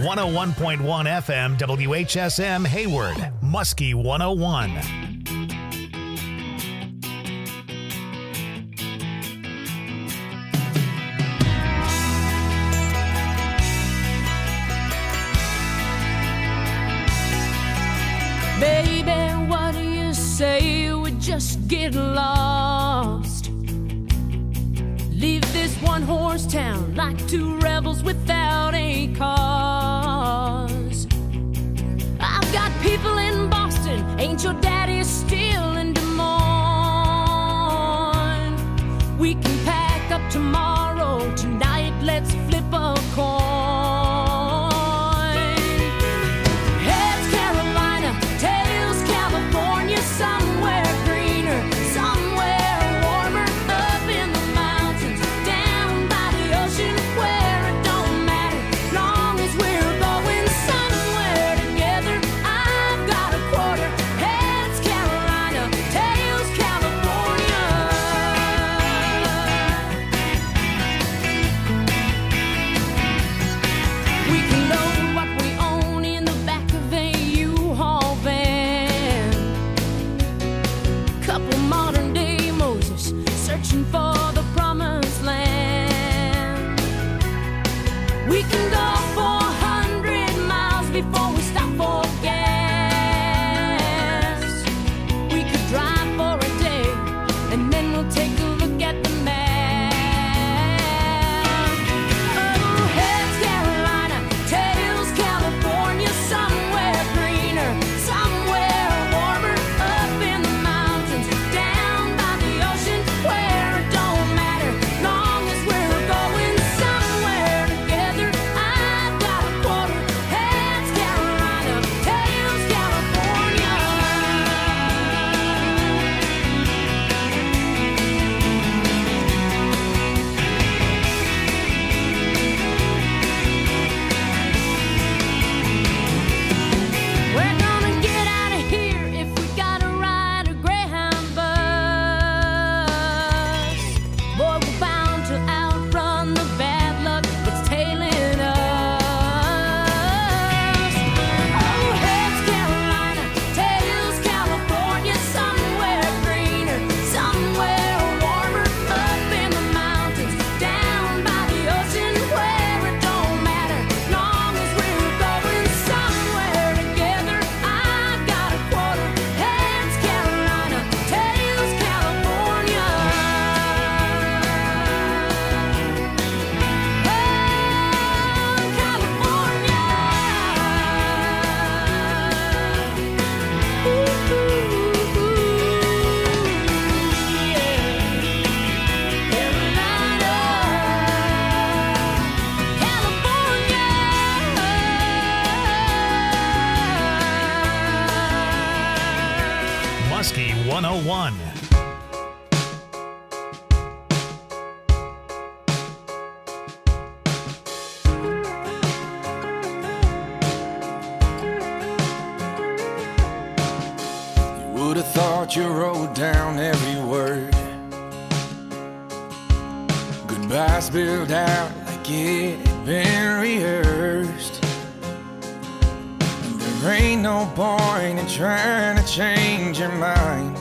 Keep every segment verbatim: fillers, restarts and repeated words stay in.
one oh one point one F M W H S M Hayward, Muskie one oh one. Baby, what do you say we just get lost? Leave this one-horse town like two rebels without a cause. I've got people in Boston, ain't your daddy still in Des Moines? We can pack up tomorrow, tonight let's flip a coin. Somewhere greener, somewhere warmer, up in the mountains, down by the ocean, where it don't matter, long as we're going somewhere together. I've got a quarter, heads Carolina, tails California. We can load what we own in the back of a U-Haul van. Couple modern day Moses searching for the promised land. We can go four hundred miles before we stop for gas. We could drive for a day and then we'll take a look at the map. Oh, heads Carolina, tails California, somewhere greener, somewhere warmer, up in the mountains, down by the ocean, where it don't matter, long as we're going somewhere together. I've got a quarter, heads Carolina, tails California. We're gonna get out of here if we gotta ride a Greyhound bus. Boy, we're bound to outrun the bad luck that's tailing us. Oh, heads Carolina, tails California, somewhere greener, somewhere warmer, up in the mountains, down by the ocean, where it don't matter, long as we're going somewhere together. I've got a quarter, heads Carolina, tails California. Oh, California. Ooh, ooh, ooh, yeah. Carolina, California. Muskie one oh one. You would have thought you wrote down every word. Goodbye spilled out like it had been rehearsed. There ain't no point in trying to change your mind.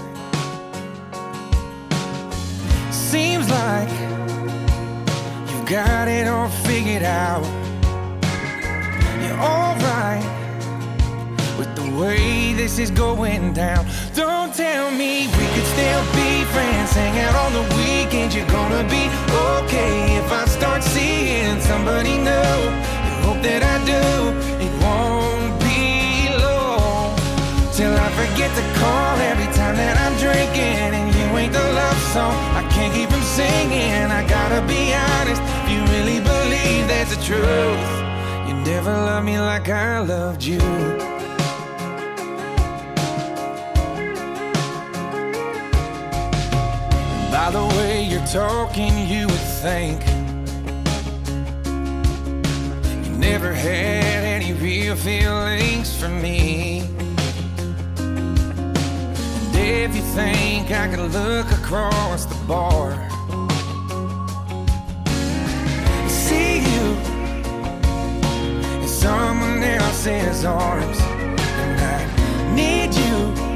Seems like you've got it all figured out. You're alright with the way this is going down. Don't tell me we could still be friends, hang out on the weekends. You're gonna be okay if I start seeing somebody new. You hope that I do. It won't be long till I forget to call every time that I'm drinking, and you ain't the love song I can't keep from singing. I gotta be honest, if you really believe that's the truth, you never loved me like I loved you. By the way you're talking, you would think you never had any real feelings for me. And if you think I could look across the bar, see you and someone else's arms. And I need you.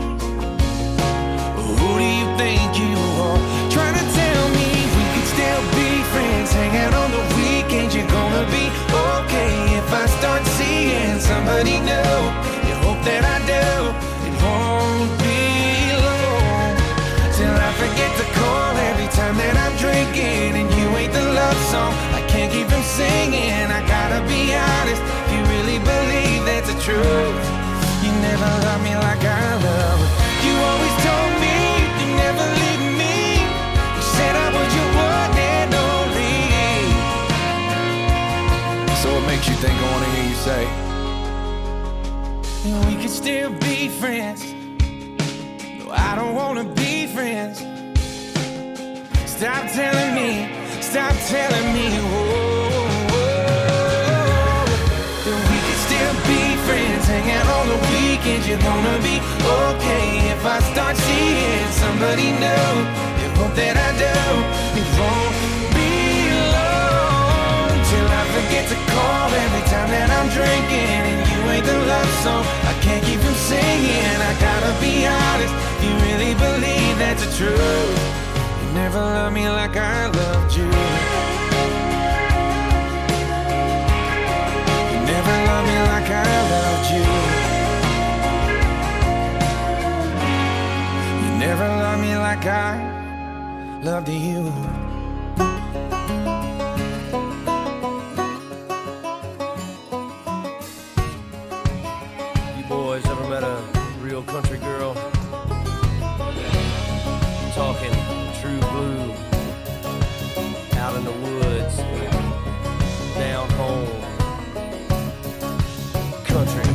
Who do you think you are? Trying to tell me we could still be friends, hang out on the weekends. You're gonna be okay if I start seeing somebody new. You hope that I do. It won't be long till I forget to call every time that I'm drinking, and you ain't the love song I can't keep from singing. I gotta be honest, you really believe that's the truth. You never loved me like I love. You always told me you never leave me. You said I was your one and only. So what makes you think I wanna hear you say we could still be friends? No, I don't wanna be friends. Stop telling me, stop telling me, whoa, whoa, that we could still be friends, hang out on the weekends. You're gonna be okay if I start seeing somebody new. You hope that I do. It won't be long till I forget to call every time that I'm drinking, and you ain't the love song I can't keep from singing. I gotta be honest, you really believe that's the truth. You never loved me like I loved you. You never loved me like I loved you. You never loved me like I loved you. Boys ever met a real country girl? Talking true blue, out in the woods, down home, country.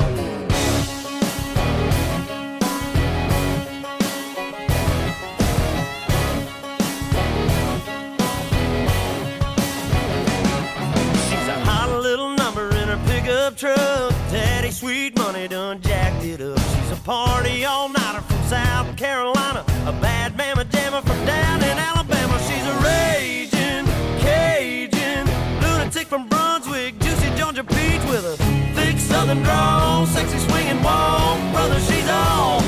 She's a hot little number in her pickup truck. Daddy sweet money done jacked it up. She's a party all-nighter from South Carolina, a bad mama jammer from down in Alabama. She's a raging Cajun lunatic from Brunswick, juicy Georgia peach with a thick southern drawl, sexy swinging walk. Brother, she's all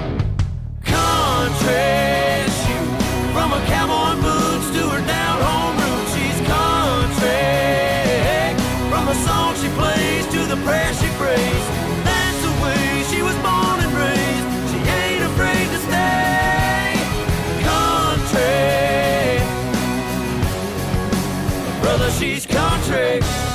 country. Shoot, from her cowboy boots to her down-home roots, she's country. From the song she plays to the prayer she prays, that's the way she was born and raised. She ain't afraid to stay country. Brother, she's country.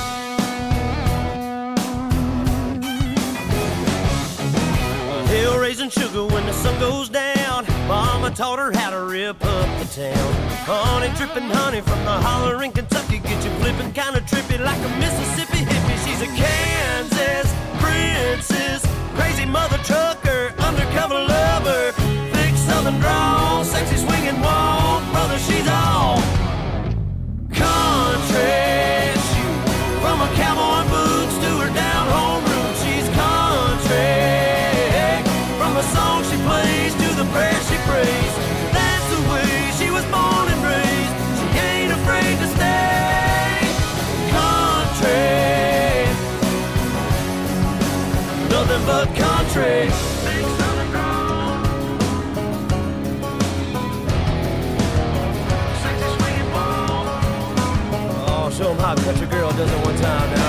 Hill raising sugar when the sun goes down. Mama taught her how to rip up the town. Honey dripping honey from the holler in Kentucky, get you flipping kinda trippy like a Mississippi hippie. She's a Kansas princess, crazy mother trucker, undercover lover, thick southern drawl, sexy swinging walk. Brother, she's all country. Shoot, from her cowboy boots to her down home roots, she's country. From the song she plays to the prayer she prays, that's the way she was born and raised. She ain't afraid to stay country. Nothing but country. Big southern drawl, sexy swinging ball. Oh, show 'em how a country girl does it one time now.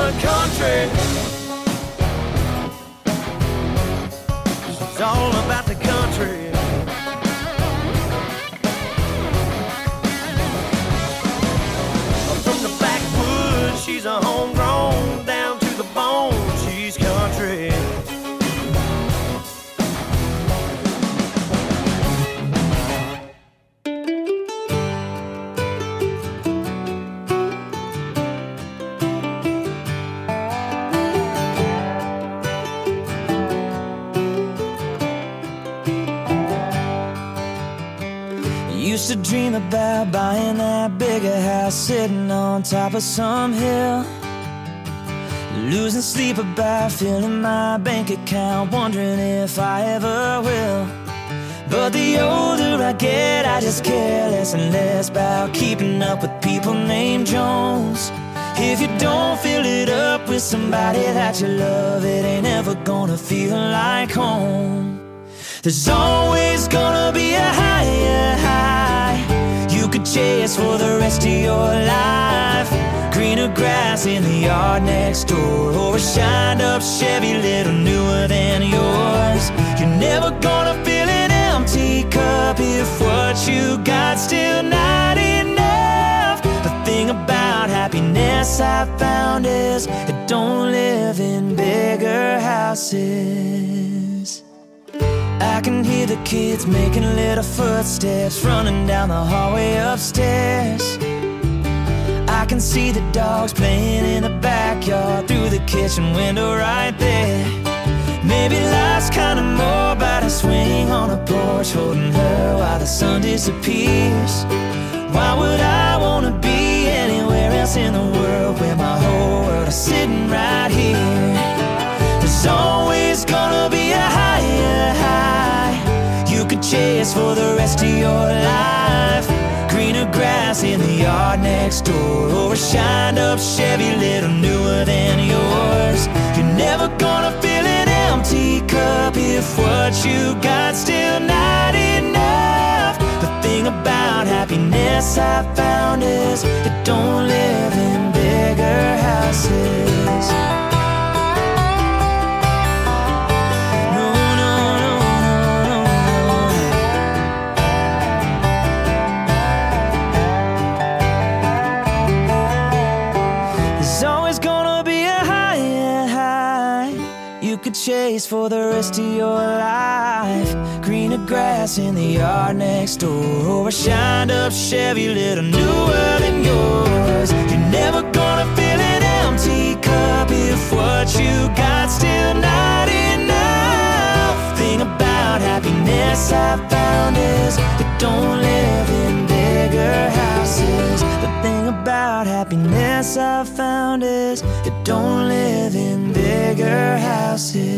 Country. It's all about the Used to dream about buying that bigger house, sitting on top of some hill, losing sleep about filling my bank account, wondering if I ever will. But the older I get, I just care less and less about keeping up with people named Jones. If you don't fill it up with somebody that you love, it ain't ever gonna feel like home. There's always gonna be a higher high you could chase for the rest of your life. Greener grass in the yard next door, or a shined up Chevy little newer than yours. You're never gonna fill an empty cup if what you got still not enough. The thing about happiness I found is it don't live in bigger houses. I can hear the kids making little footsteps running down the hallway upstairs. I can see the dogs playing in the backyard through the kitchen window right there. Maybe life's kinda more about a swing on a porch, holding her while the sun disappears. Why would I wanna be anywhere else in the world where my whole world is sitting right here? There's always gonna be a higher high you could chase for the rest of your life. Greener grass in the yard next door, or a shined up Chevy little newer than yours. You're never gonna fill an empty cup if what you got still not enough. The thing about happiness I found is it don't live in bigger houses. Chase for the rest of your life. Greener grass in the yard next door, or a shined up Chevy little newer than yours. You're never gonna fill an empty cup if what you got still not enough. Thing about happiness I found is it don't live in bigger houses. The thing about happiness I found is it don't live in bigger houses.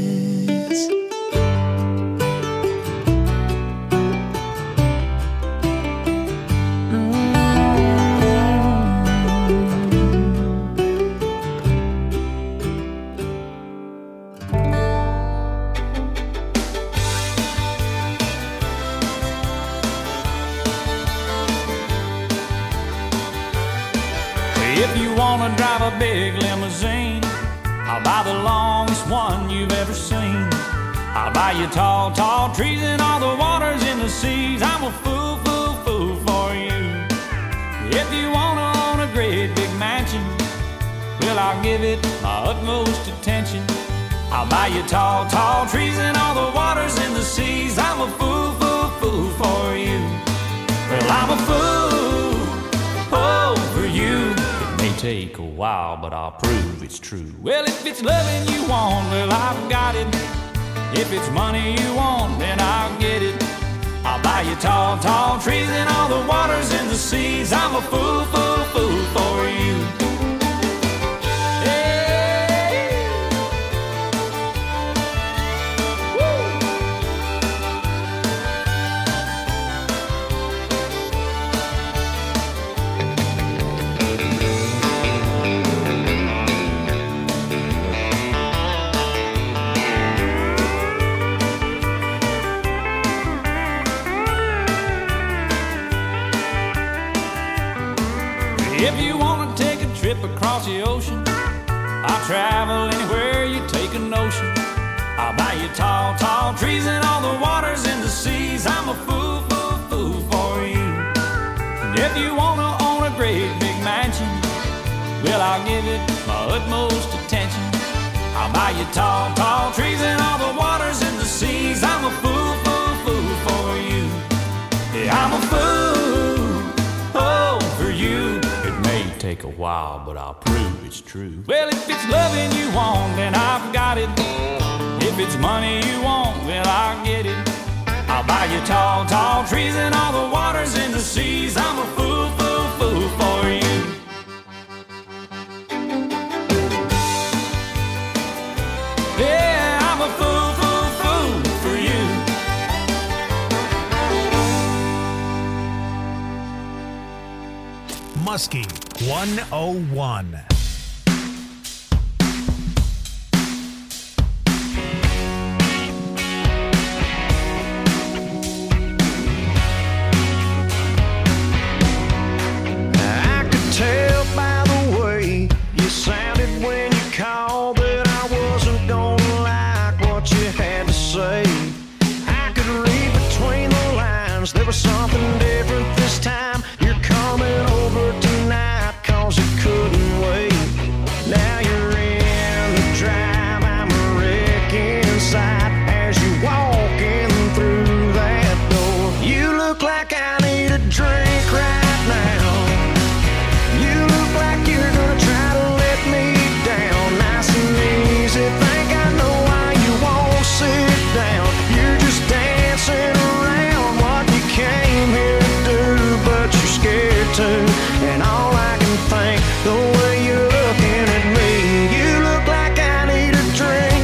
If you wanna drive a big limousine, I'll buy the longest one you've ever seen. I'll buy you tall, tall trees and all the waters in the seas. I'm a fool, fool, fool for you. If you wanna own a great big mansion, well, I'll give it my utmost attention. I'll buy you tall, tall trees and all the waters in the seas. I'm a fool, fool, fool for you. Well, I'm a fool, oh, for you. May take a while, but I'll prove it's true. Well, if it's loving you want, well, I've got it. If it's money you want, then I'll get it. I'll buy you tall, tall trees and all the waters in the seas. I'm a fool, fool, fool for you. If you want to take a trip across the ocean, I'll travel anywhere you take a notion. I'll buy you tall, tall trees and all the waters in the seas. I'm a fool, fool, fool for you. And if you want to own a great big mansion, well, I'll give it my utmost attention. I'll buy you tall, tall trees and all the waters in the seas. I'm a fool, fool, fool for you. Yeah, I'm a fool, oh, for you. Take a while, but I'll prove it's true. Well, if it's loving you want, then I've got it. If it's money you want, well, I'll get it. I'll buy you tall, tall trees and all the waters in the seas. I'm a fool, fool, fool for you. Yeah, I'm a fool, fool, fool for you. Muskie one oh one. Tell by the way you sounded when you called that I wasn't gonna like what you had to say. I could read between the lines, there was something different this time. You're coming over tonight cause you couldn't wait. Now you're in the drive, I'm a wreck inside as you're walking through that door. You look like I need a drink right now. You look like you're gonna try to let me down, nice and easy. Think I know why you won't sit down. You're just dancing around what you came here to do, but you're scared to. And all I can think, the way you're looking at me, you look like I need a drink.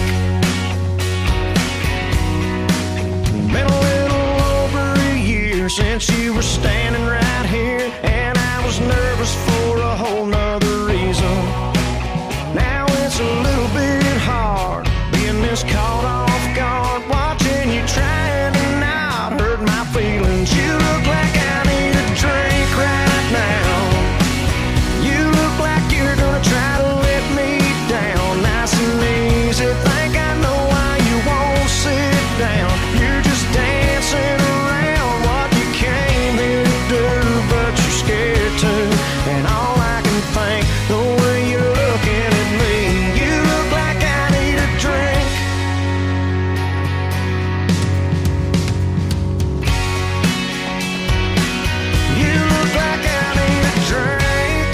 Been a little over a year since you were standing right here, and I was nervous for a whole nother reason. Now it's a little bit hard being this caught off guard, watching you trying to not hurt my feelings. You look like I need a drink right now. You look like you're gonna try to let me down, nice and easy. Think I know why you won't sit down. You're just dancing around what you came here to do, but you're scared to. And all I can think, the way you're looking at me, you look like I need a drink. You look like I need a drink.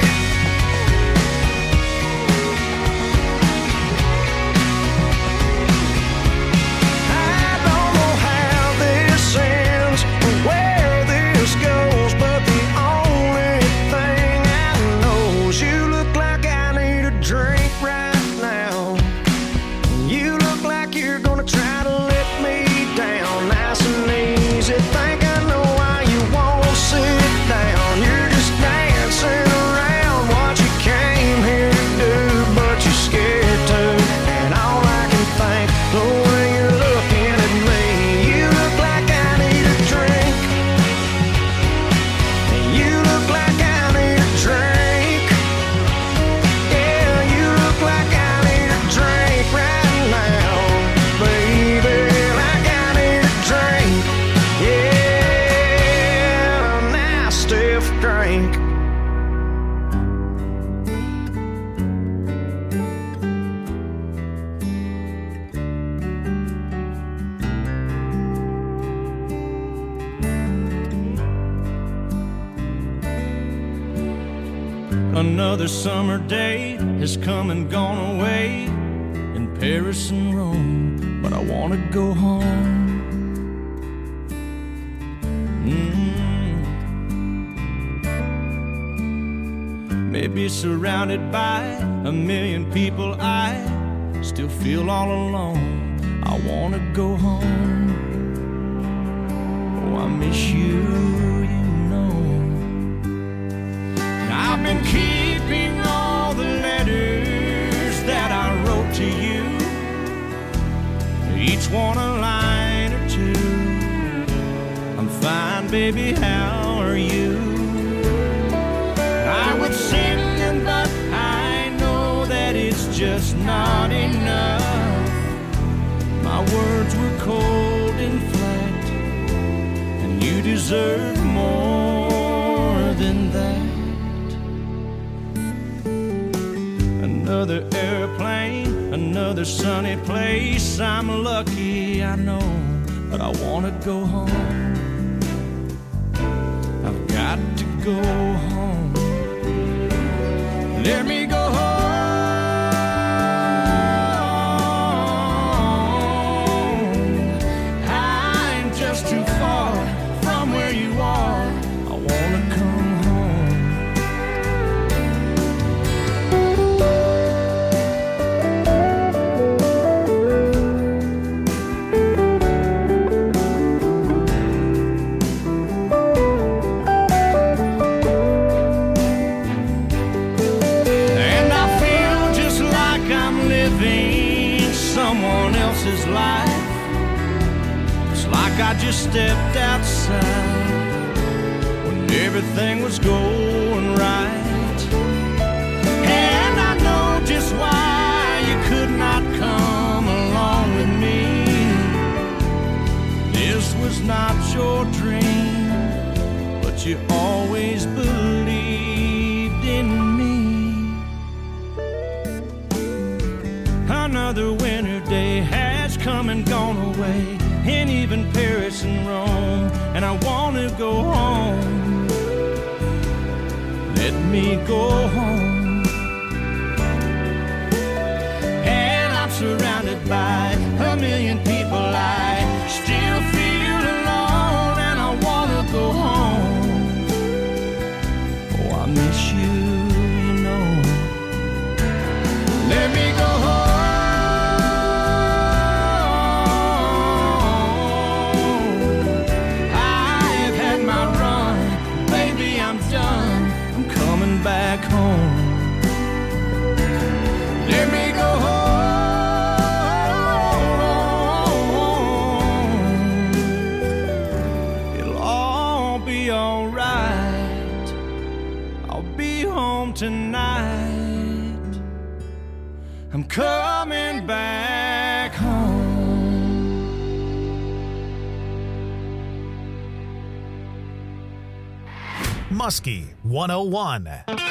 I don't know how this ends or where this goes, but the only thing I know is you look like I need a drink right now. You look like you're gonna try to let me down, nice and easy. Think I know why you won't sit down. You're just dancing around what you came here to do, but you're scared to. And all I can think, the way you're looking at me, you look like I need a drink. You look like I need a drink. Yeah, you look like I need a drink right now, baby. Like I need a drink. Yeah, a nice stiff drink. Another summer day has come and gone away in Paris and Rome, but I wanna go home. Mm. Maybe surrounded by a million people, I still feel all alone. I wanna go home. Oh, I miss you, you know. I've been keeping all the letters that I wrote to you, each one a line or two. I'm fine, baby, how are you? I would sing them, but I know that it's just not enough. My words were cold and flat, and you deserve more than that. Another airplane, another sunny place. I'm lucky, I know, but I wanna go home. I've got to go home. Let me go home. I'm just too this is life. It's like I just stepped outside when everything was going right. And I know just why you could not come along with me. This was not your dream, but you always believed in me. Another winter day has come and gone away, and even Paris and Rome, and I want to go home. Let me go home. And I'm surrounded by a million people. I still feel alone, and I want to go home. Oh, I miss you, you know. Let me go home. Back home. Let me go home. It'll all be alright. I'll be home tonight. I'm coming back home. Muskie one oh one.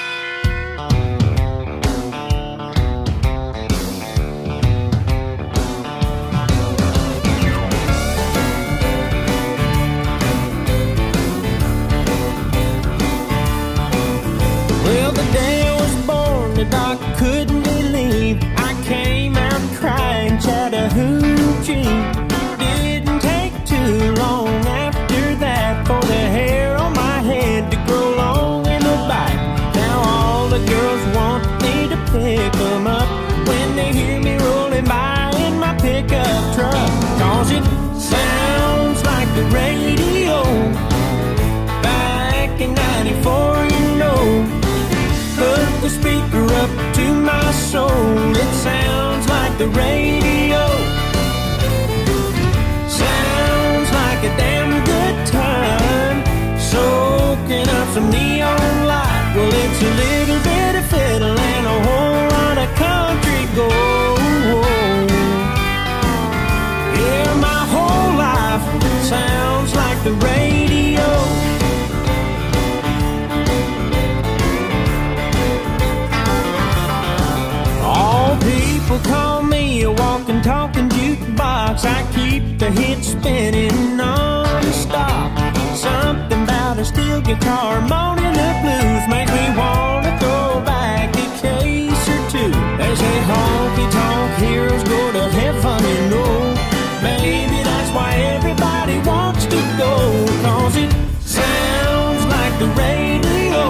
Well, the day I was born, the doc couldn't believe I came out crying Chattahoochee. Didn't take too long after that for the hair on my head to grow long in the back. Now all the girls want me to pick them up when they hear me rolling by in my pickup truck. Cause it sounds like the radio back in ninety-four, you know. Put the speaker up to my soul. It sounds like the radio. Sounds like a damn good time. Soaking up some neon light. Well, it's a little bit of fiddle and a whole lot of country gold. Yeah, my whole life sounds like the radio. All people call me a walking, talking jukebox. I keep the hits spinning non-stop. Something about a steel guitar, moaning the blues, make me wanna go back a case or two. They say honky-tonk heroes go to heaven, you know. Maybe that's why everybody wants to go. Cause it sounds like the radio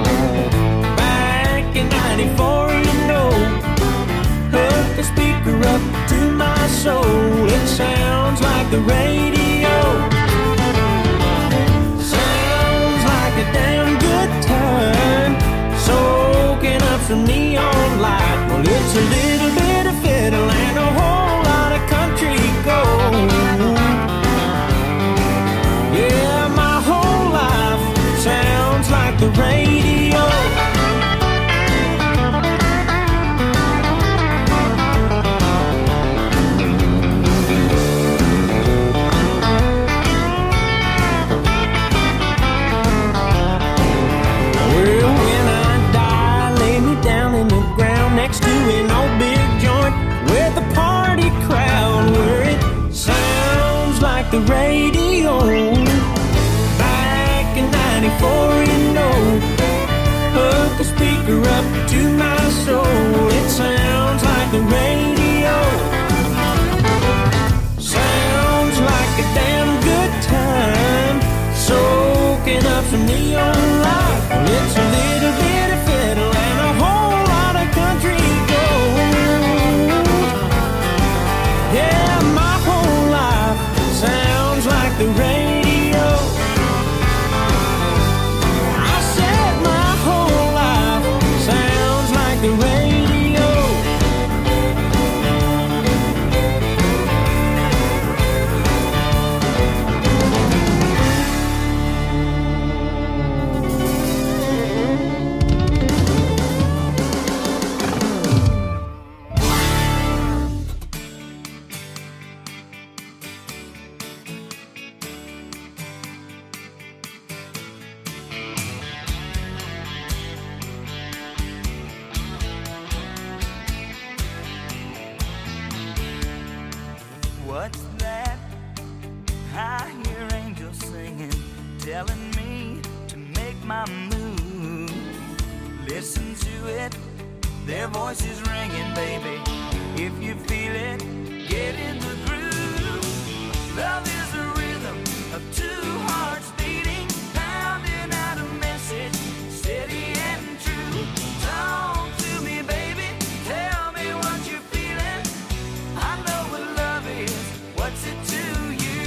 back in ninety-four, you know. Hook the speaker up to my soul. It sounds like the radio. Sounds like a damn good time. Soaking up some neon light. Well, it's a little bit of fiddle and a whole lot of country gold. Yeah, my whole life sounds like the radio. Next to an old big joint with a party crowd, where it sounds like the radio back in ninety-four, you know. Hook the speaker up to my soul. It sounds like the radio. Sounds like a damn good time. Soaking up some neon light. Well, it's a little bit of fiddle and a whole lot of country gold. Yeah, my whole life sounds like the radio. I said my whole life sounds like the radio. telling me to make my move. Listen to it, their voices ringing, baby. If you feel it, get in the groove. Love is a rhythm of two hearts beating, pounding out a message, steady and true. Talk to me, baby, tell me what you're feeling. I know what love is, what's it to you?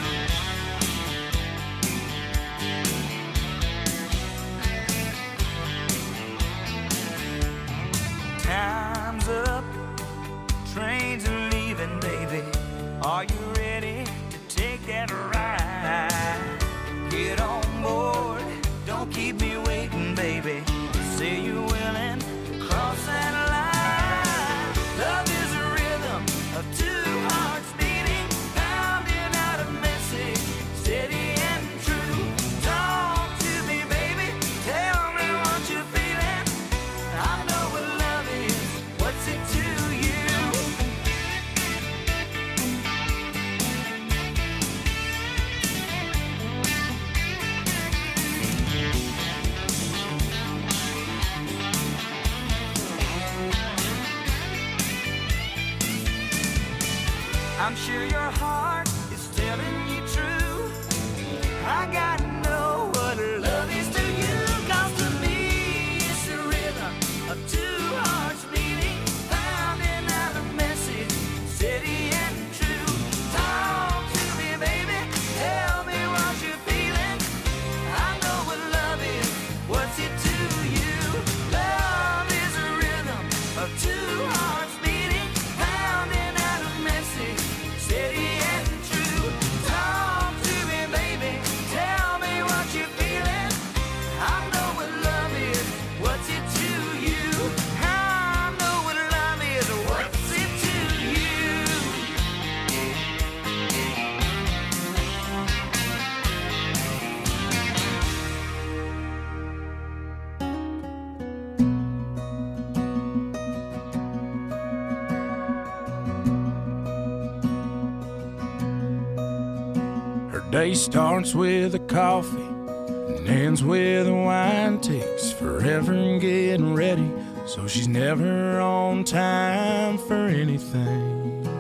Time's up, trains are leaving, baby. Are you ready to take that ride? Get on board, don't keep me waiting, baby. Say you're willing to cross that line. Love is a rhythm of two hearts beating, pounding out a message, steady and true. Talk to me, baby, tell me what you're feeling. I know what love is, what's it to you? I'm sure your heart is telling you true. I gotta know what love is to you. 'Cause to me it's the rhythm of two hearts beating, pounding out a message, steady and true. Talk to me, baby, tell me what you're feeling. I know what love is, what's it to you? Love is a rhythm of two hearts beating, pounding out a message, steady and true. Talk to me, baby, tell me what you're feeling. I know what love is, what's it to you? I know what love is, what's it to you? Her day starts with a coffee and ends with a wine. Takes forever getting ready, so she's never on time for anything.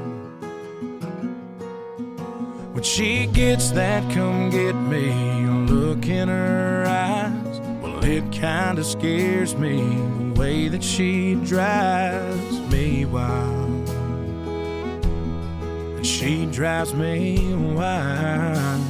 When she gets that come get me look in her eyes, well, it kinda scares me the way that she drives me wild. And she drives me wild.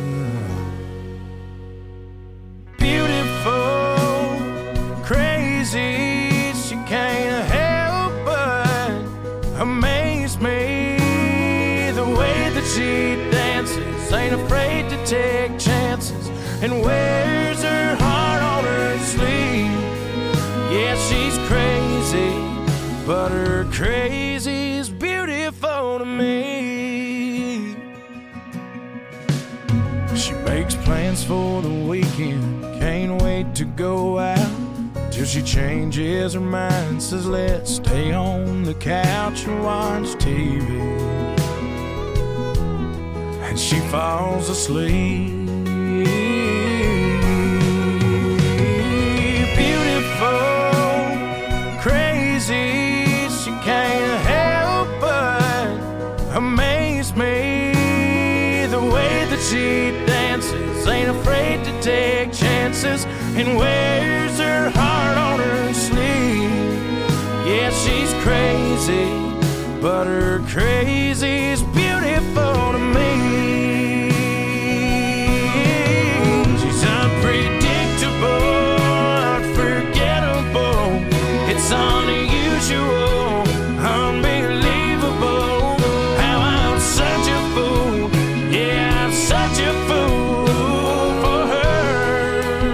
Beautiful, crazy, she can't help but amaze me. The way that she dances, ain't afraid to take chances, and wears her heart on her sleeve. Yeah, she's crazy, but her crazy's beautiful to me. She makes plans for the weekend, can't wait to go out, till she changes her mind, says let's stay on the couch and watch T V. And she falls asleep. Beautiful, crazy, she can't help but amaze me. The way that she dances, ain't afraid to take chances, and wears her heart on her sleeve. Yeah, she's crazy, but her crazy's beautiful to me. She's unpredictable, unforgettable. It's unusual, unbelievable. How I'm such a fool, yeah, I'm such a fool for her.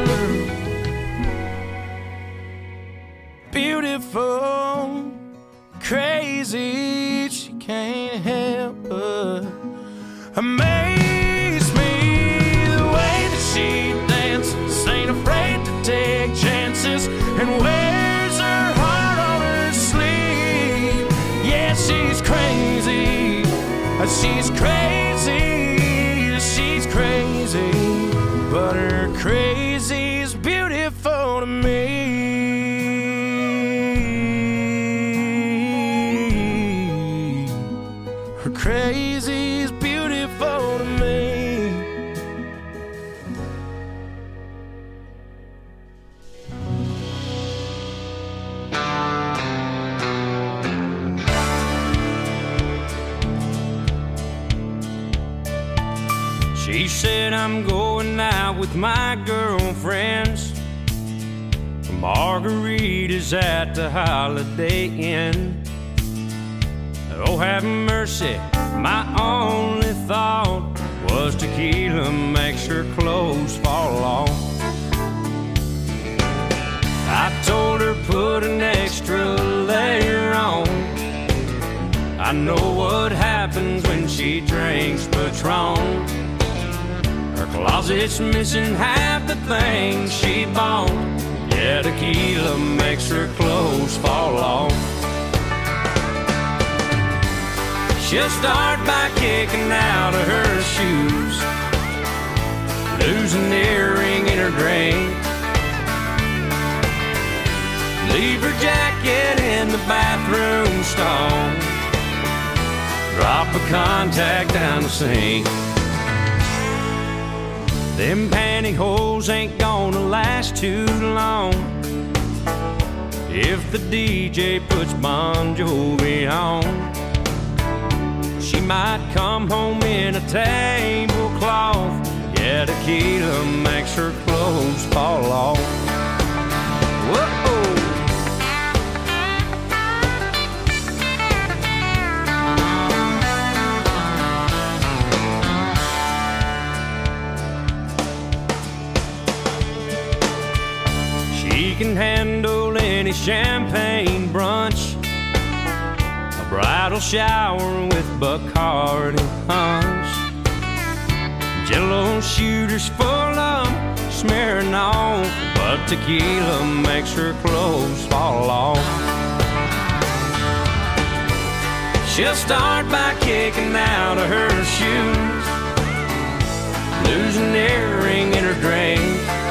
Beautiful, crazy, she can't help but amaze me. The way that she dances, ain't afraid to take chances, and wears her heart on her sleeve. Yeah, she's crazy, she's crazy, she's crazy, but her crazy's beautiful to me. Her crazy's beautiful to me. She said I'm going out with my girlfriends for margaritas at the Holiday Inn. Oh, have mercy, my only thought was tequila makes her clothes fall off. I told her put an extra layer on. I know what happens when she drinks Patron. Her closet's missing half the things she bought. Yeah, tequila makes her clothes fall off. She'll start by kicking out of her shoes, lose an earring in her drink, leave her jacket in the bathroom stall, drop a contact down the sink. Them pantyhose ain't gonna last too long if the D J puts Bon Jovi on. She might come home in a tablecloth. Yeah, tequila makes her clothes fall off. Whoa. She can handle any champagne brunch, a bridal shower with Bacardi punch, Jello shooters full of smearing off, but tequila makes her clothes fall off. She'll start by kicking out of her shoes, lose an earring in her drink,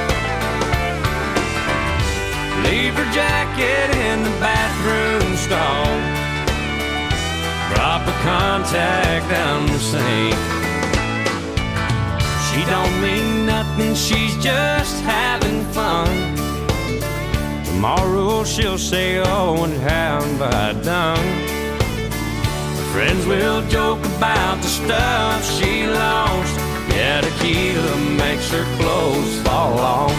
leave her jacket in the bathroom stall, drop a contact down the sink. She don't mean nothing, she's just having fun. Tomorrow she'll say, oh, and how have I done? Her friends will joke about the stuff she lost. Yeah, tequila makes her clothes fall off.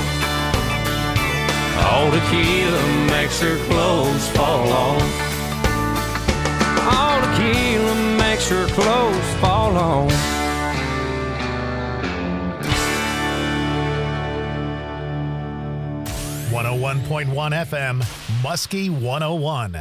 Oh, tequila makes her clothes fall off. Oh, tequila makes her clothes fall off. one oh one point one F M, Muskie one oh one.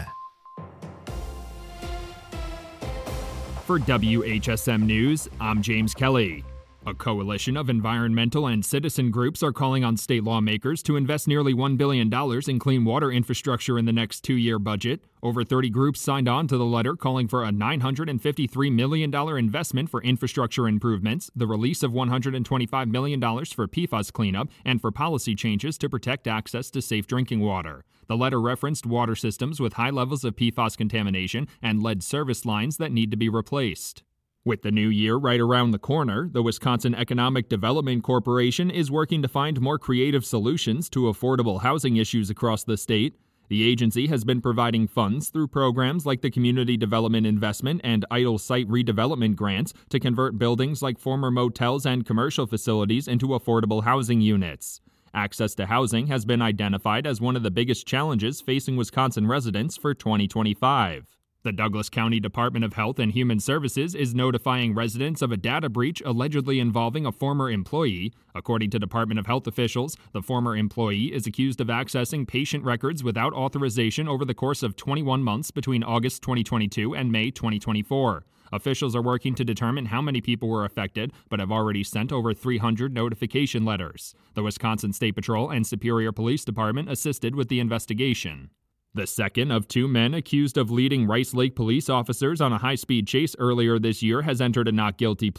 For W H S M News, I'm James Kelly. A coalition of environmental and citizen groups are calling on state lawmakers to invest nearly one billion dollars in clean water infrastructure in the next two-year budget. Over thirty groups signed on to the letter calling for a nine hundred fifty-three million dollars investment for infrastructure improvements, the release of one hundred twenty-five million dollars for P FAS cleanup, and for policy changes to protect access to safe drinking water. The letter referenced water systems with high levels of P FAS contamination and lead service lines that need to be replaced. With the new year right around the corner, the Wisconsin Economic Development Corporation is working to find more creative solutions to affordable housing issues across the state. The agency has been providing funds through programs like the Community Development Investment and Idle Site Redevelopment Grants to convert buildings like former motels and commercial facilities into affordable housing units. Access to housing has been identified as one of the biggest challenges facing Wisconsin residents for twenty twenty-five. The Douglas County Department of Health and Human Services is notifying residents of a data breach allegedly involving a former employee. According to Department of Health officials, the former employee is accused of accessing patient records without authorization over the course of twenty-one months between August twenty twenty-two and May twenty twenty-four. Officials are working to determine how many people were affected, but have already sent over three hundred notification letters. The Wisconsin State Patrol and Superior Police Department assisted with the investigation. The second of two men accused of leading Rice Lake police officers on a high-speed chase earlier this year has entered a not guilty plea.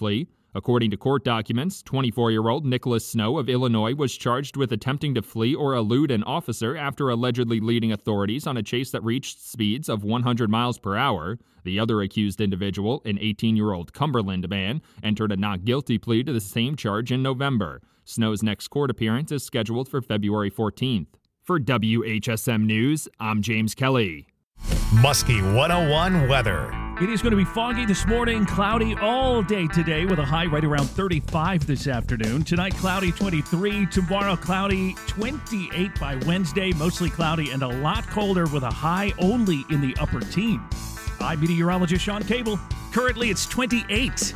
According to court documents, twenty-four-year-old Nicholas Snow of Illinois was charged with attempting to flee or elude an officer after allegedly leading authorities on a chase that reached speeds of one hundred miles per hour. The other accused individual, an eighteen-year-old Cumberland man, entered a not guilty plea to the same charge in November. Snow's next court appearance is scheduled for February fourteenth. For W H S M News, I'm James Kelly. Muskie one oh one weather. It is going to be foggy this morning, cloudy all day today with a high right around thirty-five this afternoon. Tonight, cloudy twenty-three. Tomorrow, cloudy twenty-eight by Wednesday. Mostly cloudy and a lot colder with a high only in the upper teens. I'm meteorologist Sean Cable. Currently, it's twenty-eight.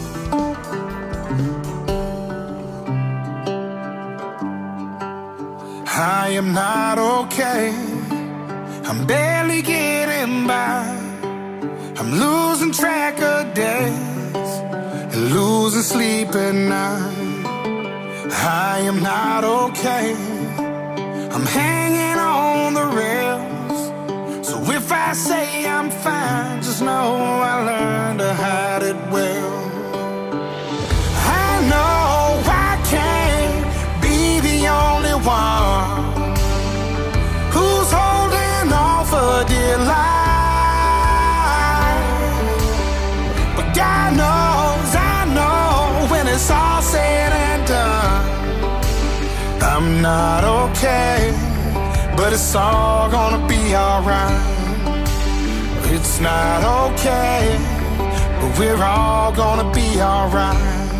I am not okay. I'm barely getting by. I'm losing track of days and losing sleep at night. I am not okay. I'm hanging on the rails. So if I say I'm fine, just know I learned to hide it well. I know I can't be the only one who's holding on for dear life. God knows, I know, when it's all said and done, I'm not okay, but it's all gonna be alright. It's not okay, but we're all gonna be alright.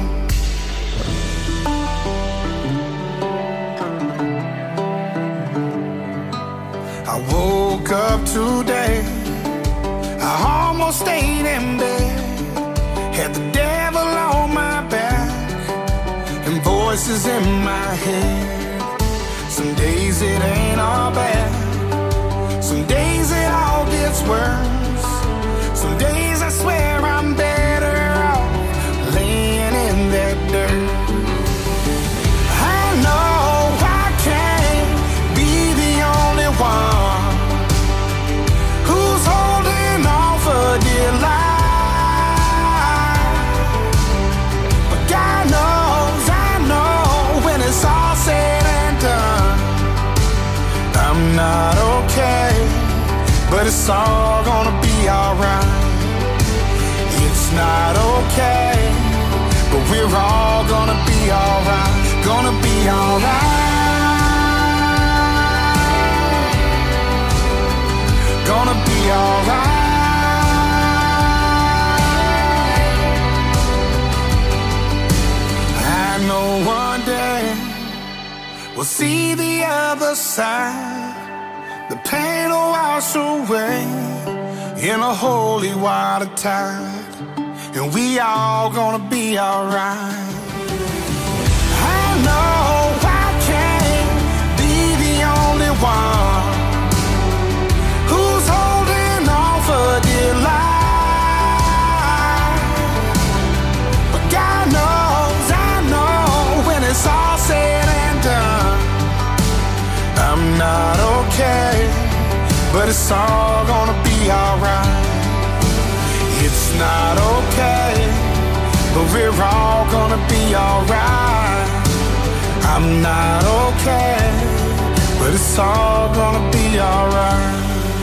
I woke up today, I almost stayed in bed. Had the devil on my back and voices in my head. Some days it ain't all bad, some days it all gets worse. Some days I swear I'm better off laying in that dirt. I know I can't be the only one who's holding on for dear life. It's all said and done, I'm not okay, but it's all gonna be alright. It's not okay, but we're all gonna be alright. Gonna be alright. Gonna be alright. I know one day we'll see the other side. The pain will wash away in a holy water tide, and we all gonna be alright. I know I can't be the only one who's holding on for dear life, but God knows, I know, when it's all said and done, I'm not okay, but it's all gonna be alright. It's not okay, but we're all gonna be alright. I'm not okay, but it's all gonna be alright.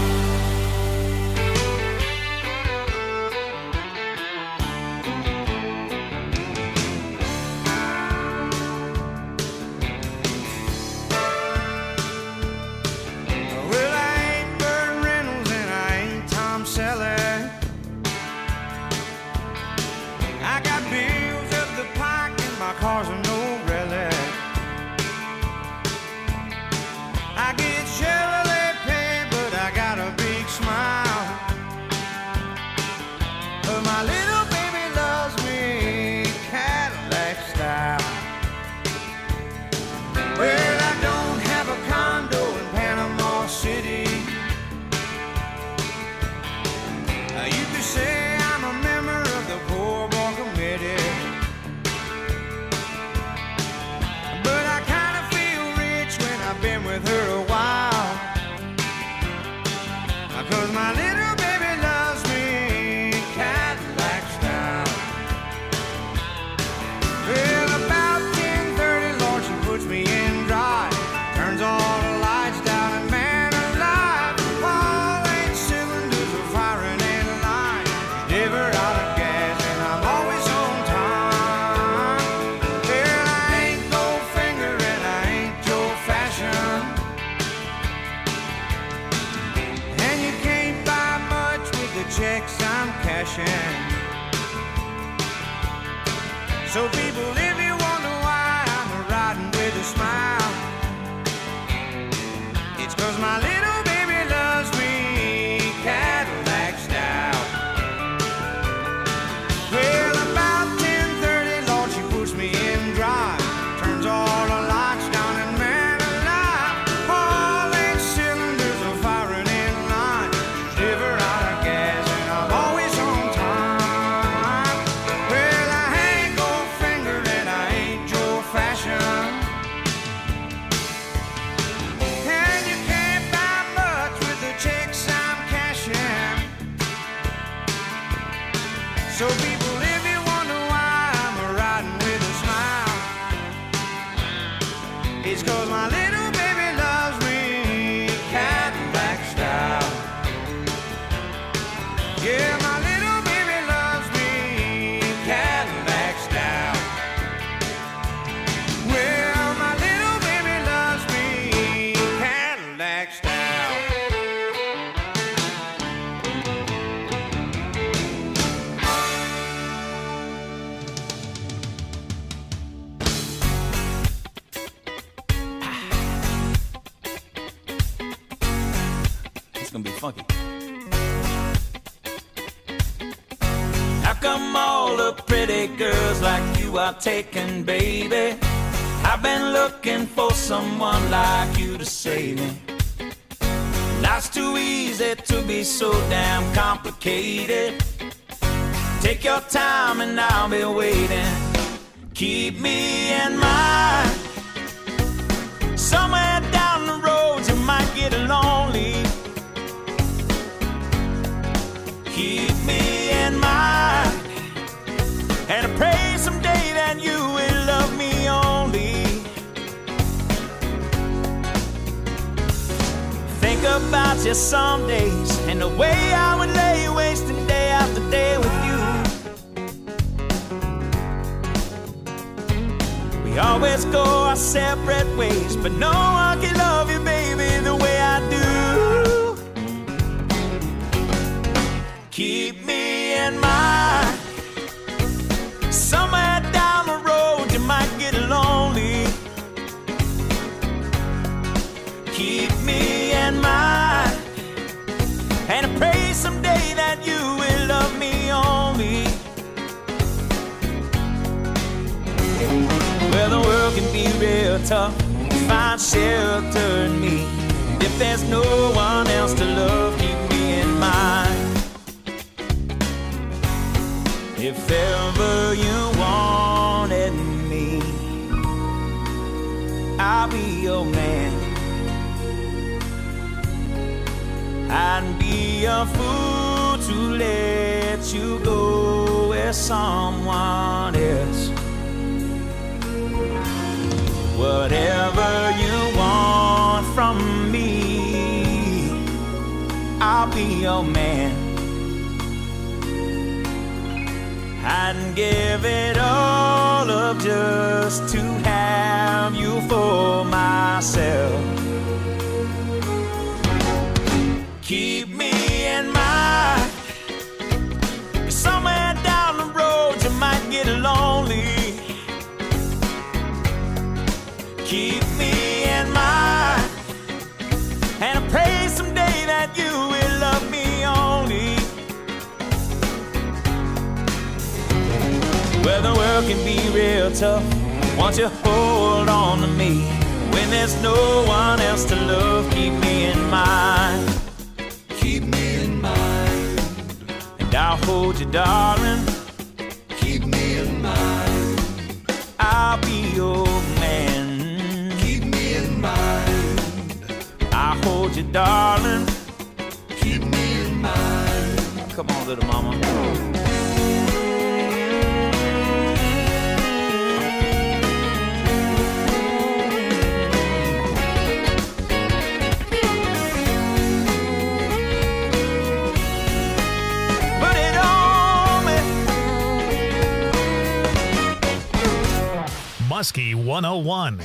Cars are no relic. I get Chevrolet pay, but I So people, if you wonder why I'm riding with a smile, it's 'cause my little baby loves me Cadillac style. Well, about ten thirty, Lord, she puts me in drive, turns all the lights down and man alive, all eight cylinders are firing in line, never out of gas and I'm always on time. Well, I ain't gold-fingered and I ain't Joe-fashioned, and you can't buy much with the checks I'm cashing. So people, if you wonder why I'm riding with a smile, it's 'cause my little baby loves me Cadillac style. Yeah, my little baby loves me Cadillac style. Well, my little baby loves me Cadillac style. It's gonna be funky. How come all the pretty girls like you are taken, baby? I've been looking for someone like you to save me. Life's too easy to be so damn complicated. Take your time and I'll be waiting. Keep me in mind. Somewhere down the road you might get lonely. Keep me in mind, and I pray someday that you will love me only. Think about you some days and the way I would lay wasting day after day with you. We always go our separate ways, but no one can love you, baby, the way I do. Keep me in mind. Somewhere down the road you might get lonely. Keep me in mind, and I pray someday that you will love me only. Well, the world can be real tough to find shelter in me. If there's no one else to love, keep me in mind. If ever you wanted me, I'll be your man. I'd be a fool to let you go with someone else. Whatever you want from me, I'll be your man. I'd give it all up just to have you for myself. Keep me in mind. Somewhere down the road you might get lonely. Keep me in mind, and I pray someday that you will love me only. Well, the world can be real tough. Won't you hold on to me? When there's no one else to love, keep me in mind. Keep me in mind, and I'll hold you, darling. Keep me in mind. I'll be your man. Keep me in mind. I'll hold you, darling. Keep me in mind. Come on, little mama. Muskie one oh one.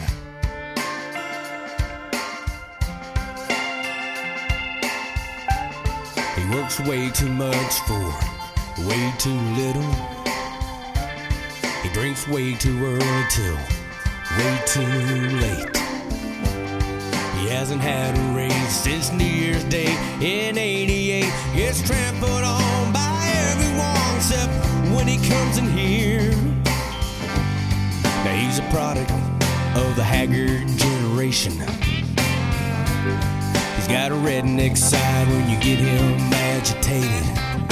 He works way too much for way too little. He He drinks way too early till way too late. He hasn't had a raise since New Year's Day in eighty-eight. Gets trampled on by everyone except when he comes in here. Now he's a product of the haggard generation. He's got a redneck side when you get him agitated.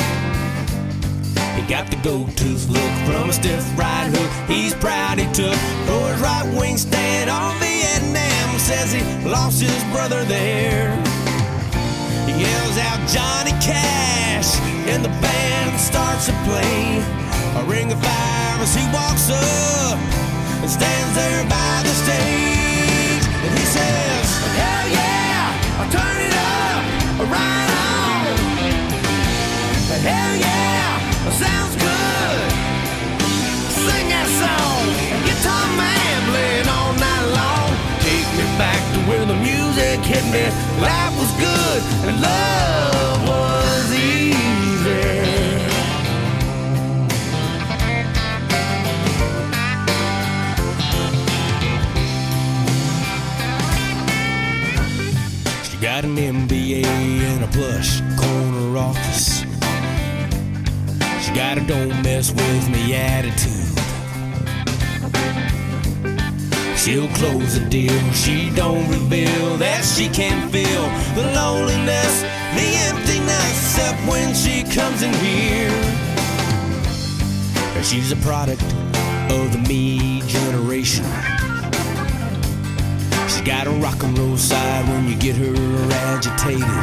He got the gold tooth look from a stiff right hook he's proud he took for his right wing stand on Vietnam. Says he lost his brother there. He yells out Johnny Cash and the band starts to play a ring of fire as he walks up and stands there by the stage. And he says, hell yeah, I'll turn it up, right on. Hell yeah, sounds good. Sing that song, guitar man playing all night long. Take me back to where the music hit me. Life was good and love was easy. She got an M B A and a plush corner office. She got a don't mess with me attitude. She'll close the deal, she don't reveal that she can feel the loneliness, the emptiness, except when she comes in here. She's a product of the me generation. She's got a rock and roll side when you get her agitated.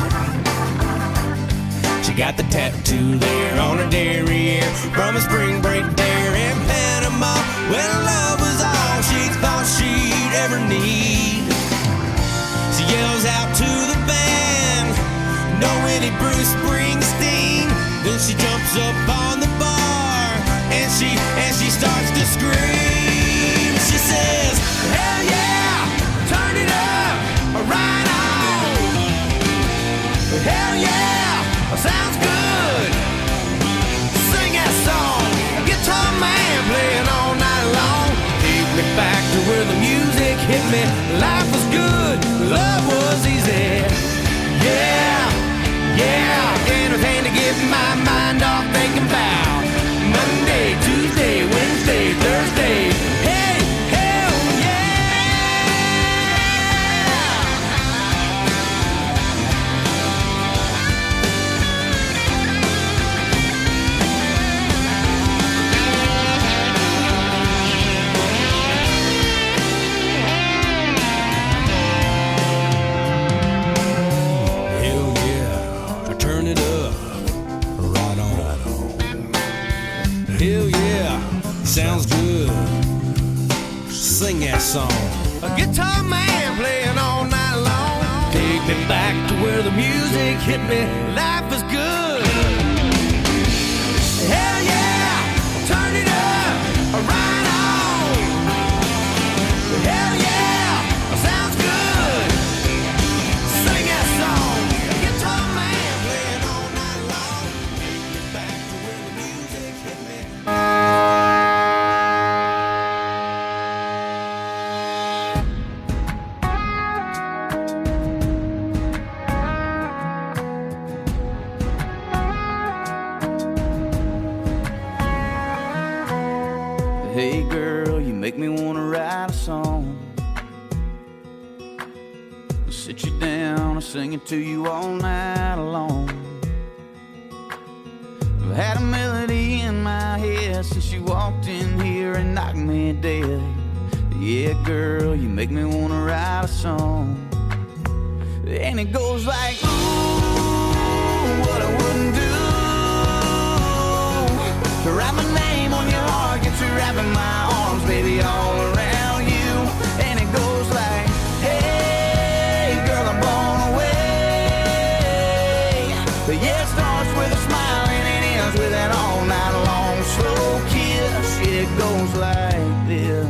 She got the tattoo there on her derriere from a spring break there in Panama when love was all she thought she'd ever need. She yells out to the band, no any Bruce Springsteen. Then she jumps up on the bar and she and she starts to scream. She says, hell yeah, turn it up, right on. Hell yeah, sounds good. Sing that song, guitar man playing all night long. Take me back to where the music hit me. Life was good, love was easy. Yeah, yeah, anything to get my mind off thinking about Monday, Tuesday, Wednesday, Thursday. Hey, hell sounds good. Sing that song. A guitar man playing all night long. Take me back to where the music hit me. Life is good. Hell yeah, turn it up, right on. Hell yeah, sounds good. Sing that song. A guitar man playing all night long. Take me back to where the music hit me. Hey girl, you make me wanna write a song. I'll sit you down and sing it to you all night long. I've had a melody in my head since you walked in here and knocked me dead. Yeah, girl, you make me wanna write a song. And it goes like, ooh, what I wouldn't do to write my name on your heart, get you wrapping my arms, baby, all around you. And it goes like, hey, girl, I'm blown away. But yeah, it starts with a smile and it ends with an all night long slow kiss. It goes like this.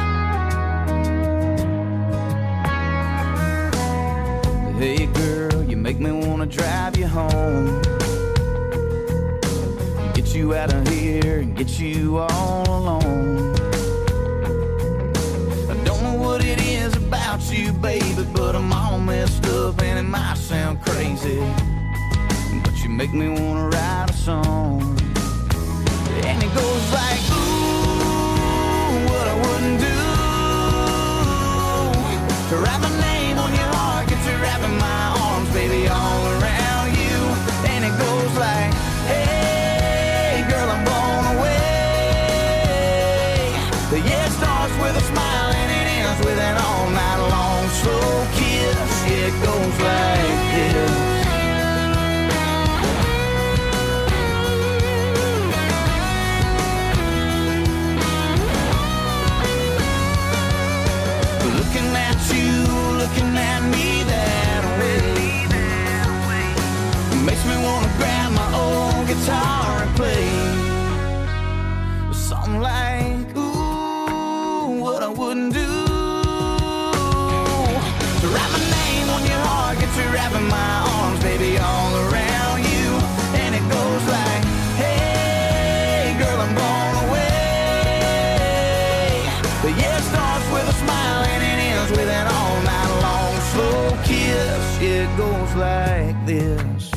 Hey, girl, you make me wanna drive you home. Get you out of here and get you all alone. make me wanna write a song. And it goes like, ooh, what I wouldn't do to write my name on your heart, get to wrap in my arms, baby, all around you. And it goes like, hey, girl, I'm blown away. The year starts with a smile and it ends with an all night long slow kiss. Yeah, it goes like this. Looking at you, looking at me that way, makes me wanna grab my old guitar and play something like, ooh, what I wouldn't do to write my name on your heart, get to wrapping my arms, baby, all around you. And it goes like, hey, girl, I'm blown away. The year starts with a smile and it ends with an all night long slow kiss. It goes like this.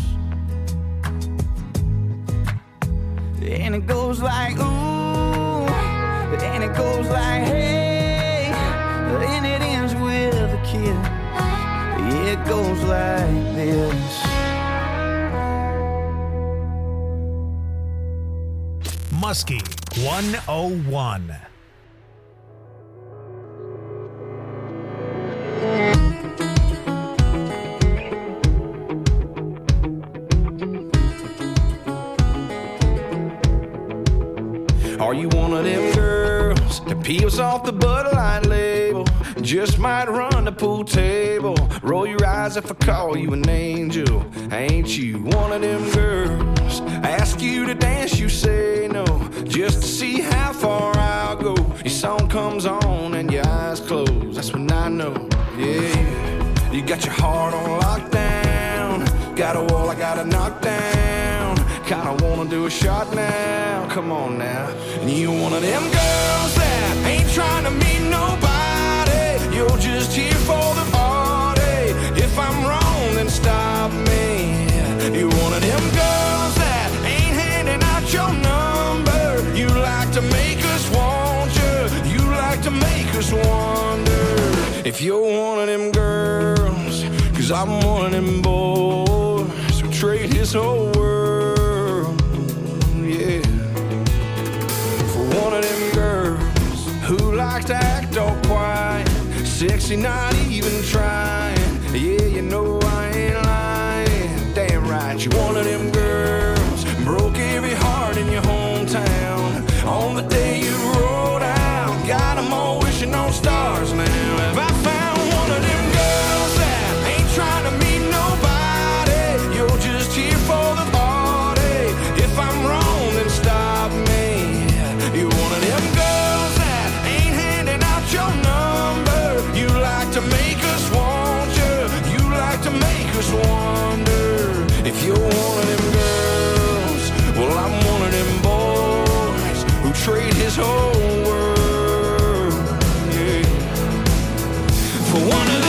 And it goes like, ooh, and it goes like, hey, and it ends with a kiss. It goes like this. Muskie one oh one. Are you one of them girls that peels off the Bud Light label? Just might run the pool table. Roll your eyes if I call you an angel. Ain't you one of them girls? I ask you to dance, you say no, just to see how far I'll go. Your song comes on and your eyes close. That's when I know, yeah. You got your heart on lockdown. Got a wall I gotta knock down. Kinda wanna do a shot now. Come on now. And you one of them girls that ain't trying to meet nobody. You're just here for the party. If I'm wrong, then stop me. You're one of them girls that ain't handing out your number. You like to make us want you. You like to make us wonder if you're one of them girls. Cause I'm one of them boys who trade his whole world, yeah, for one of them girls who like to act all quiet, sexy, not even trying. Yeah, you know I ain't lying. Damn right, you one of them girls broke every heart in your hometown on the day you rolled out. Got them all wishing on stars now. Have I found one of them girls that ain't trying to meet nobody? You're just here for the party. If I'm wrong, then stop me. You're one of them girls that ain't handing out your number. You like to make us want you. You like to make us wonder if you're one of them girls. Well, I'm one of them boys who trade his whole world, yeah, for one of them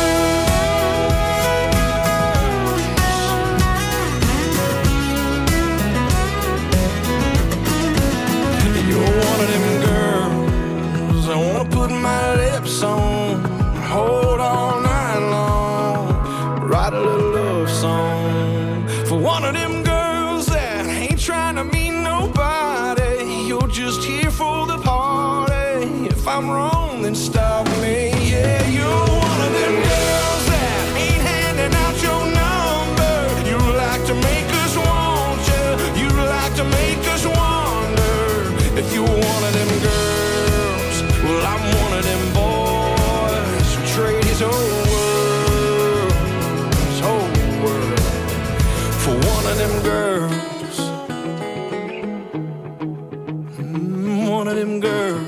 I wanna put my lips on, hold all night long, write a little love song for one of them girls that ain't trying to meet nobody. You're just here for the party. If I'm wrong, then stop me. Yeah, you're one of them girls that ain't handing out your number. You like to make us want you. You like to make us wonder if you're one of them girls. Well, I'm one of them boys who trade his whole world, his whole world, for one of them girls. Mm, one of them girls.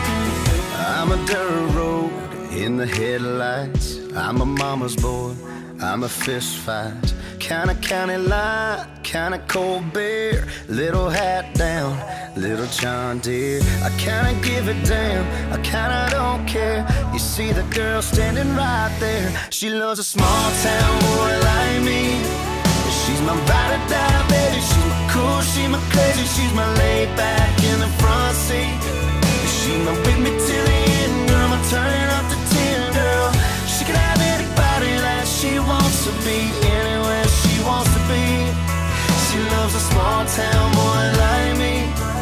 I'm a dirt road in the headlights. I'm a mama's boy, I'm a fist fight, kinda county line, kinda cold beer, little hat down, little John Deere. I kinda give a damn, I kinda don't care. You see the girl standing right there, she loves a small town boy like me. She's my ride or die, baby, she's my cool, she's my crazy, she's my laid back in the front seat. She's my with me till the end, girl, I'm turning up the ten, girl. She can have anybody that she wants to be, anywhere she wants to be. She loves a small town boy like me.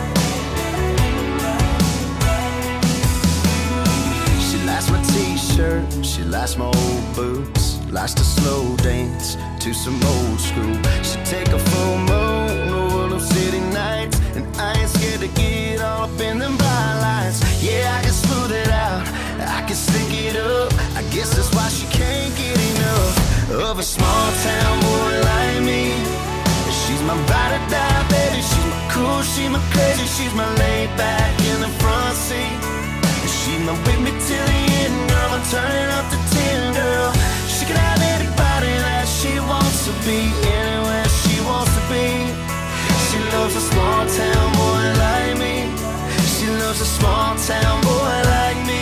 She likes my t-shirt, she likes my old boots, likes to slow dance to some old school. She take a full moon over them city nights, and I ain't scared to get all up in them bright lights. Yeah, I can smooth it out, I can stick it up. I guess that's why she can't get enough of a small town boy like me. She's my ride or die, baby, she's my cool, she's my crazy, she's my laid back in the front seat. She's my with me till the end, girl, I'm turning up the ten, girl. She can have anybody that she wants to be, anywhere she wants to be. She loves a small town boy like me. She loves a small town boy like me.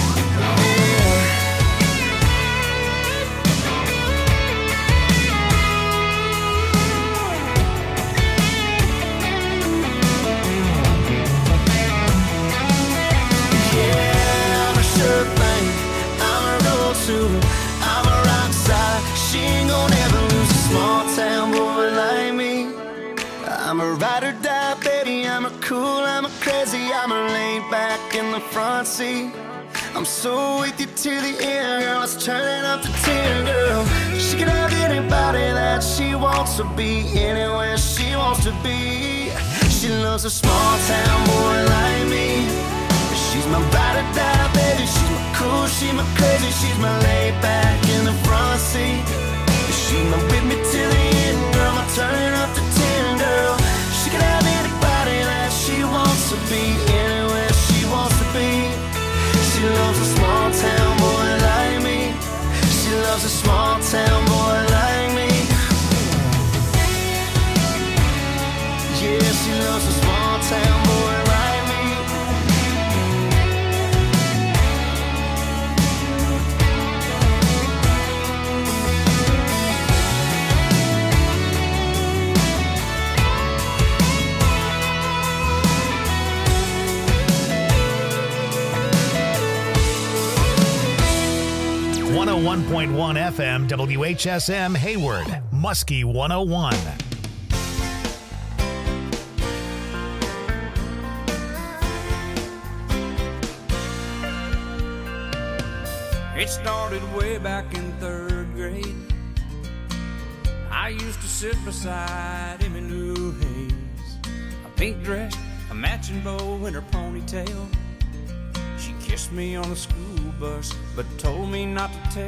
I'm a rock star, she ain't gonna ever lose a small town boy like me. I'm a ride or die, baby, I'm a cool, I'm a crazy, I'm a laid back in the front seat. I'm so with you to the end, girl, it's turning up the ten, girl. She can have anybody that she wants to be, anywhere she wants to be. She loves a small town boy like me. She's my ride or die, baby, she's my cool, she's my crazy, she's my laid back in the front seat. She's my with me till the end, girl, I'm turning up the ten, girl. She can have anybody that she wants to be, anywhere she wants to be. She loves a small town boy like me. She loves a small town boy like me. Yeah, she loves a small town boy like me. one oh one point one F M W H S M Hayward, Muskie one oh one. It started way back in third grade. I used to sit beside Emmy Lou Hayes, a pink dress, a matching bow, and her ponytail. She kissed me on the school bus, but told me not to tell.